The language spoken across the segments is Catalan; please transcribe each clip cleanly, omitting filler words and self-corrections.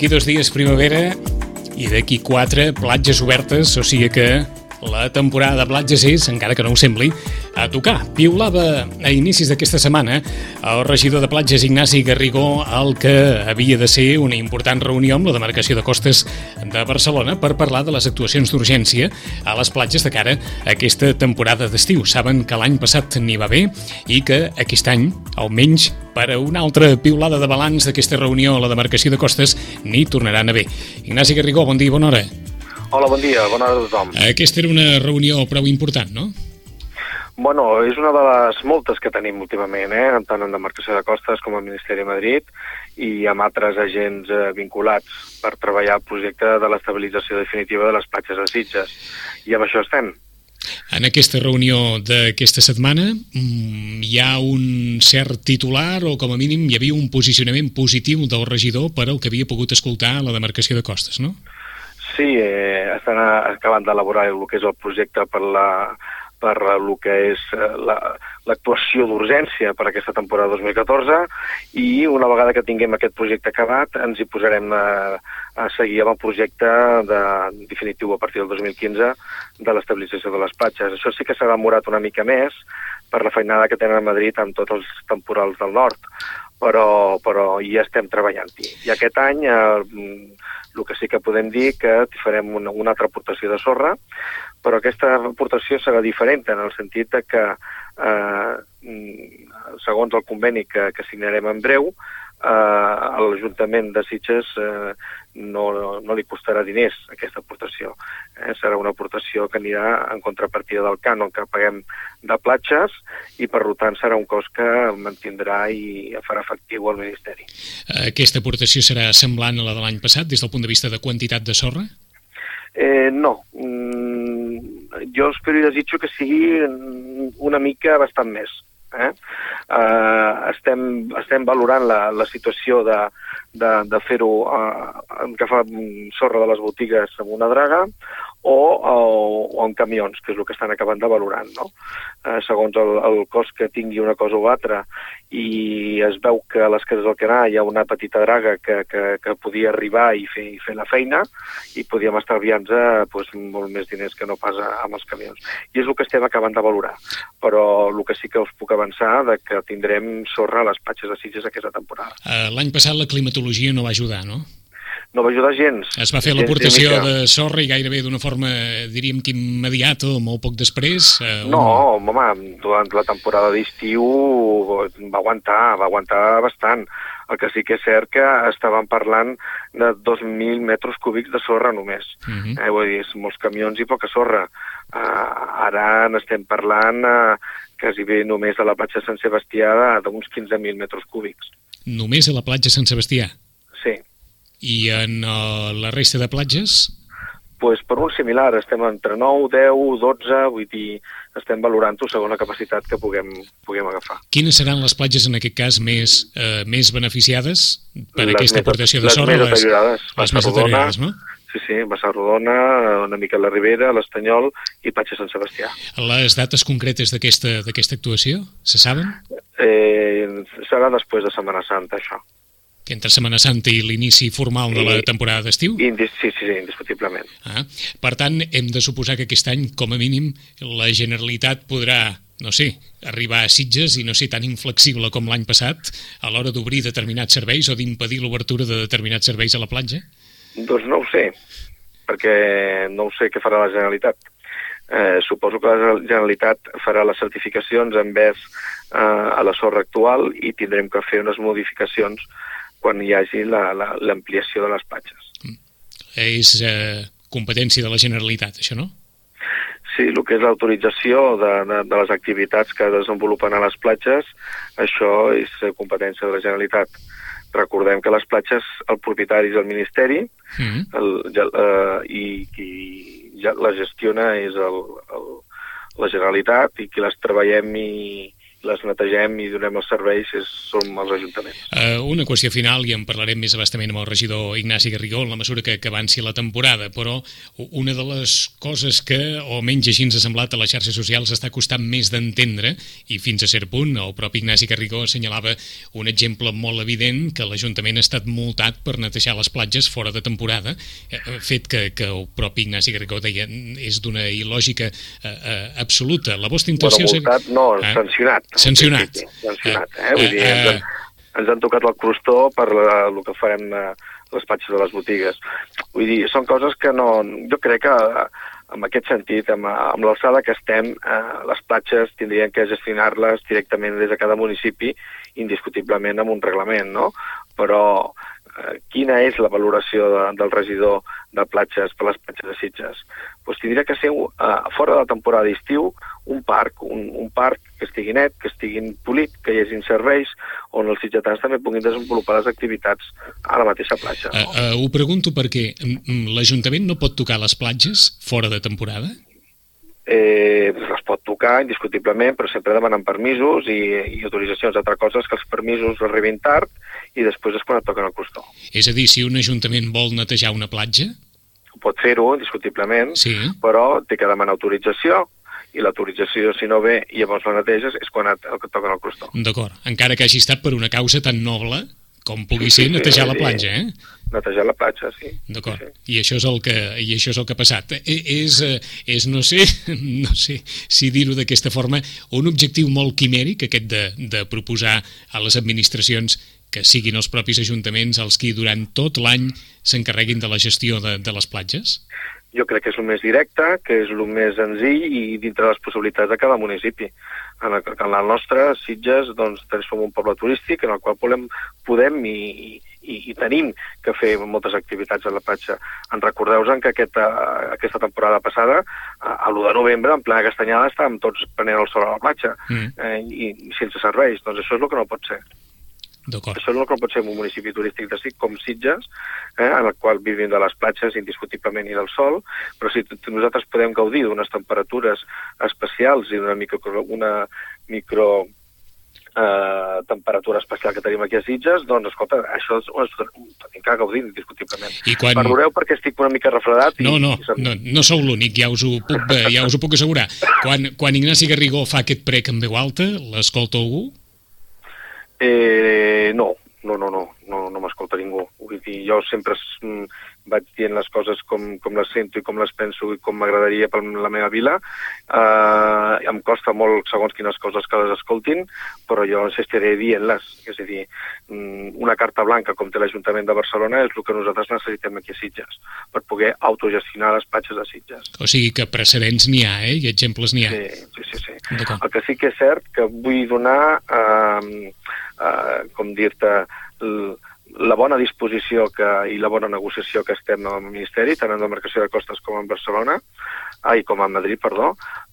D'aquí 2 dies primavera i d'aquí 4 platges obertes, o sigui que la temporada de platges és, encara que no ho sembli, a tocar. Piulava a inicis d'aquesta setmana el regidor de platges Ignasi Garrigó el que havia de ser una important reunió amb la demarcació de costes de Barcelona per parlar de les actuacions d'urgència a les platges de cara a aquesta temporada d'estiu. Saben que l'any passat n'hi va bé i que aquest any, almenys per a una altra piulada de balanç d'aquesta reunió a la demarcació de costes, n'hi tornaran a bé. Ignasi Garrigó, bon dia i bona hora. Hola, bon dia, bona hora a tothom. Aquesta era una reunió prou important, no? Bueno, és una de les moltes que tenim últimament, tant en demarcació de costes com al Ministeri de Madrid i amb altres agents vinculats per treballar el projecte de l'estabilització definitiva de les platges de Sitges. I amb això estem. En aquesta reunió d'aquesta setmana hi ha un cert titular o com a mínim hi havia un posicionament positiu del regidor per al que havia pogut escoltar a la demarcació de costes, no? Sí, estan acabant d'elaborar el que és el projecte per el que és l'actuació d'urgència per aquesta temporada 2014 i una vegada que tinguem aquest projecte acabat ens hi posarem a seguir amb el projecte definitiu a partir del 2015 de l'estabilització de les platges. Això sí que s'ha demorat una mica més per la feinada que tenen a Madrid amb tots els temporals del nord, però hi estem treballant-hi. I aquest any el que sí que podem dir que farem una altra aportació de sorra, però aquesta aportació serà diferent en el sentit que, segons el conveni que signarem en breu, a l'Ajuntament de Sitges no li costarà diners aquesta aportació. Serà una aportació que anirà en contrapartida del cànon que paguem de platges i per tant serà un cost que mantindrà i farà efectiu al Ministeri. Aquesta aportació serà semblant a la de l'any passat des del punt de vista de quantitat de sorra? No. Jo espero i desitjo que sigui una mica bastant més. Estem valorant la situació de fer-ho agafar sorra de les botigues amb una draga o en camions, que és el que estan acabant de valorant, no? Segons el cost que tingui una cosa o altra i es veu que a les Cases d'Alcanar hi ha una petita draga que podia arribar i fer la feina i podíem estalviar-nos molt més diners que no pas amb els camions. I és el que estem acabant de valorar, però el que sí que us puc avançar de que tindrem sorra a les platges de Sitges aquesta temporada. L'any passat la climatologia no va ajudar, no? No va ajudar gens. Es va fer l'aportació de sorra i gairebé d'una forma, diríem que immediata o molt poc després? No, home, durant la temporada d'estiu va aguantar bastant. El que sí que és cert que estàvem parlant de 2.000 metres cúbics de sorra només. Vull dir, molts camions i poca sorra. Ara n'estem parlant quasi bé només a la platja de Sant Sebastià d'uns 15.000 metres cúbics. Només a la platja de Sant Sebastià? Sí. I en la resta de platges? Pues per un similar, estem entre 9, 10, 12, vull dir, estem valorant-ho segons la capacitat que puguem agafar. Quines seran les platges, en aquest cas, més beneficiades per aquesta aportació de sorra? Les més deteriorades. Les més deteriorades, no? Sí, Bassarrodona, una mica la Ribera, l'Estanyol i Platja Sant Sebastià. Les dates concretes d'aquesta actuació, se saben? Serà després de Setmana Santa, això. Que entre Setmana Santa i l'inici formal de la temporada d'estiu? Sí, indiscutiblement. Per tant, hem de suposar que aquest any, com a mínim, la Generalitat podrà, no sé, arribar a Sitges i no ser tan inflexible com l'any passat a l'hora d'obrir determinats serveis o d'impedir l'obertura de determinats serveis a la platja? Doncs no ho sé, perquè no ho sé què farà la Generalitat. Suposo que la Generalitat farà les certificacions envers a la sorra actual i tindrem que fer unes modificacions quan hi hagi l'ampliació de les platges. És competència de la Generalitat, això, no? Sí, el que és l'autorització de les activitats que desenvolupen a les platges, això és competència de la Generalitat. Recordem que les platges, el propietari és el Ministeri i qui la gestiona és la Generalitat i qui les treballem i les netegem i donem els serveis som els ajuntaments. Una qüestió final, i en parlarem més abastament amb el regidor Ignasi Garrigó en la mesura que avanci la temporada, però una de les coses que, o menys així ens ha semblat, a les xarxes socials està costant més d'entendre, i fins a cert punt, el propi Ignasi Garrigó assenyalava un exemple molt evident, que l'Ajuntament ha estat multat per netejar les platges fora de temporada, fet que el propi Ignasi Garrigó deia és d'una il·lògica absoluta. La vostra intenció... Bueno, multat no, sancionat. Sancionat. Vull dir, ens han tocat el crostó per el que farem les platges de les botigues. Vull dir, són coses que no... Jo crec que en aquest sentit, amb l'alçada que estem, les platges tindrien que gestionar-les directament des de cada municipi, indiscutiblement amb un reglament, no? Però quina és la valoració del regidor de platges per les platges de Sitges? Doncs tindria que ser, fora de la temporada d'estiu, un parc que estigui net, que estigui polit, que hi hagi serveis on els sitgetans també puguin desenvolupar les activitats a la mateixa platja. No? Ho pregunto perquè l'Ajuntament no pot tocar les platges fora de temporada? Les pot tocar indiscutiblement, però sempre demanen permisos i autoritzacions. Altra cosa és que els permisos arribin tard i després és quan et toquen el crostó. És a dir, si un ajuntament vol netejar una platja? Pot fer-ho, indiscutiblement, sí. Però té que demanar autorització, i l'autorització, si no ve i llavors la neteges, és quan et toquen el crostó. D'acord, encara que hagi estat per una causa tan noble com pugui ser netejar la platja, Netejar la platja, sí. D'acord, sí. I això és el que ha passat. És no sé si dir-ho d'aquesta forma, un objectiu molt quimèric, aquest de proposar a les administracions que siguin els propis ajuntaments els qui durant tot l'any s'encarreguin de la gestió de les platges? Jo crec que és el més directe, que és el més senzill i dintre les possibilitats de cada municipi. En la nostra, Sitges, doncs, som un poble turístic en el qual podem i tenim que fer moltes activitats a la platja. Recordeu-vos que aquesta temporada passada, a l'1 de novembre, en plena castanyada, estàvem tots prenent el sol a la platja i sense serveis. Doncs això és el que no pot ser. Això és el que pot ser en un municipi turístic com Sitges, en el qual vivim de les platges indiscutiblement i del sol, però si nosaltres podem gaudir d'unes temperatures especials i d'una micro temperatura especial que tenim aquí a Sitges, doncs, escolta, això ho tenim que gaudir indiscutiblement. Perdoneu perquè estic una mica refredat. No sou l'únic, ja us ho puc assegurar. Quan Ignasi Garrigó fa aquest prec en veu alta, l'escolta algú? No m'escolta ningú. Vull dir, jo sempre vaig dient les coses com les sento i com les penso i com m'agradaria per la meva vila. Em costa molt segons quines coses que les escoltin, però jo insistiré dient-les. És a dir, una carta blanca com té l'Ajuntament de Barcelona és el que nosaltres necessitem aquí a Sitges per poder autogestionar les platges de Sitges. O sigui que precedents n'hi ha, i exemples n'hi ha. Sí. El que sí que és cert que vull donar, com dir-te, la bona disposició i la bona negociació que estem al Ministeri, tant en demarcació de Costes com en Barcelona, com a Madrid, perdó,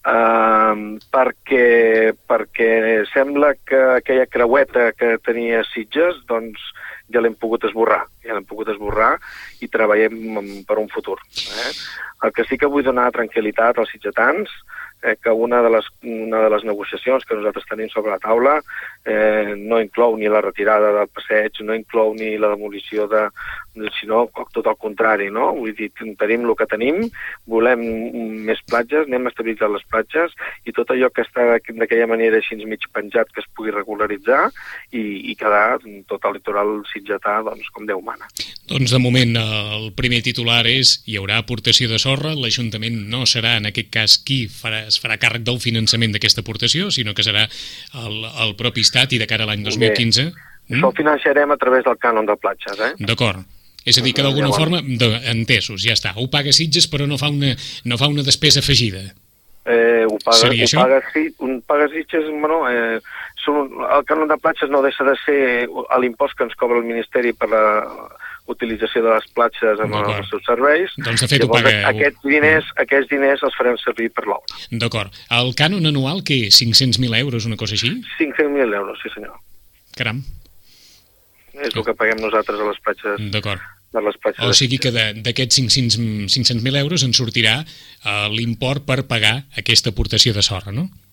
perquè sembla que aquella creueta que tenia Sitges, doncs ja l'hem pogut esborrar i treballem per un futur. El que sí que vull donar tranquil·litat als sitgetans, que una de les negociacions que nosaltres tenim sobre la taula no inclou ni la retirada del passeig, no inclou ni la demolició sinó tot el contrari, no? Vull dir, tenim el que tenim, volem més platges, anem a estabilitzar les platges i tot allò que està d'aquella manera així mig penjat que es pugui regularitzar i quedar tot el litoral sitgetà doncs, com Déu mana. Doncs de moment el primer titular és hi haurà aportació de sorra, l'Ajuntament no serà en aquest cas qui es farà càrrec del finançament d'aquesta aportació, sinó que serà el propi Estat i de cara a l'any 2015... Això ho financiarem a través del cànon de platges, D'acord. És a dir, que d'alguna forma, entesos, ja està, ho paga Sitges però no fa una despesa afegida. Ho paga Sitges, el cànon de platges no deixa de ser l'impost que ens cobra el Ministeri per la utilització de les platges amb els seus serveis. Doncs de fet ho paga... Aquests diners els farem servir per l'obra. D'acord. El cànon anual, què és? 500.000 euros, una cosa així? 500.000 euros, sí senyor. Caram. És el que paguem nosaltres a les platges. D'acord. O sigui que d'aquests 500.000 euros en sortirà l'import per pagar aquesta aportació de sorra, no?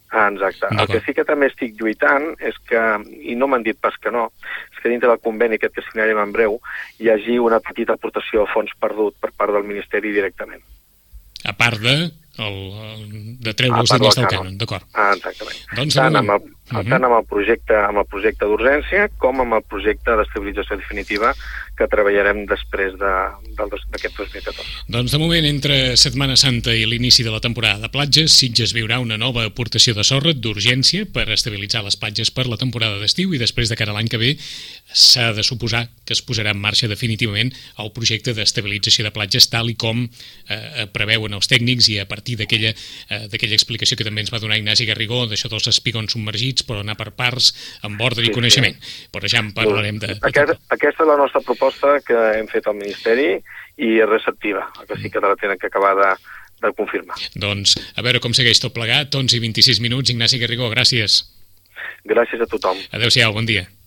Exacte. El que sí que també estic lluitant és que, i no m'han dit pas que no, és que dintre del conveni aquest que signarem en breu hi hagi una petita aportació a fons perdut per part del Ministeri directament. A part de treure els diners del cànon, d'acord. Exactament. Doncs, tant amb el projecte d'urgència com amb el projecte d'estabilització definitiva que treballarem després d'aquest 2014. Doncs de moment, entre Setmana Santa i l'inici de la temporada de platges, Sitges viurà una nova aportació de sorra d'urgència per estabilitzar les platges per la temporada d'estiu i després de cara a l'any que ve s'ha de suposar que es posarà en marxa definitivament el projecte d'estabilització de platges tal i com preveuen els tècnics i a partir d'aquella explicació que també ens va donar Ignasi Garrigó, d'això dels espigons submergits, però anar per parts, amb ordre i coneixement. Però ja en parlarem de... Aquesta és la nostra proposta que hem fet al Ministeri i és receptiva, que sí que la tenen que acabar de confirmar. Doncs a veure com segueix tot plegat, 11 i 26 minuts. Ignasi Garrigó, gràcies. Gràcies a tothom. Adéu-siau, bon dia.